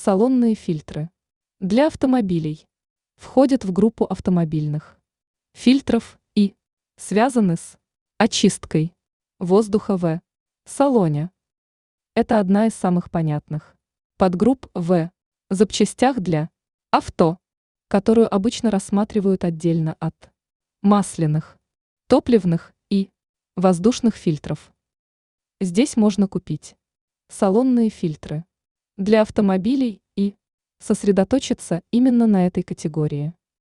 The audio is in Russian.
Салонные фильтры для автомобилей входят в группу автомобильных фильтров и связаны с очисткой воздуха в салоне. Это одна из самых понятных подгрупп в запчастях для авто, которую обычно рассматривают отдельно от масляных, топливных и воздушных фильтров. Здесь можно купить салонные фильтры для автомобилей и сосредоточиться именно на этой категории.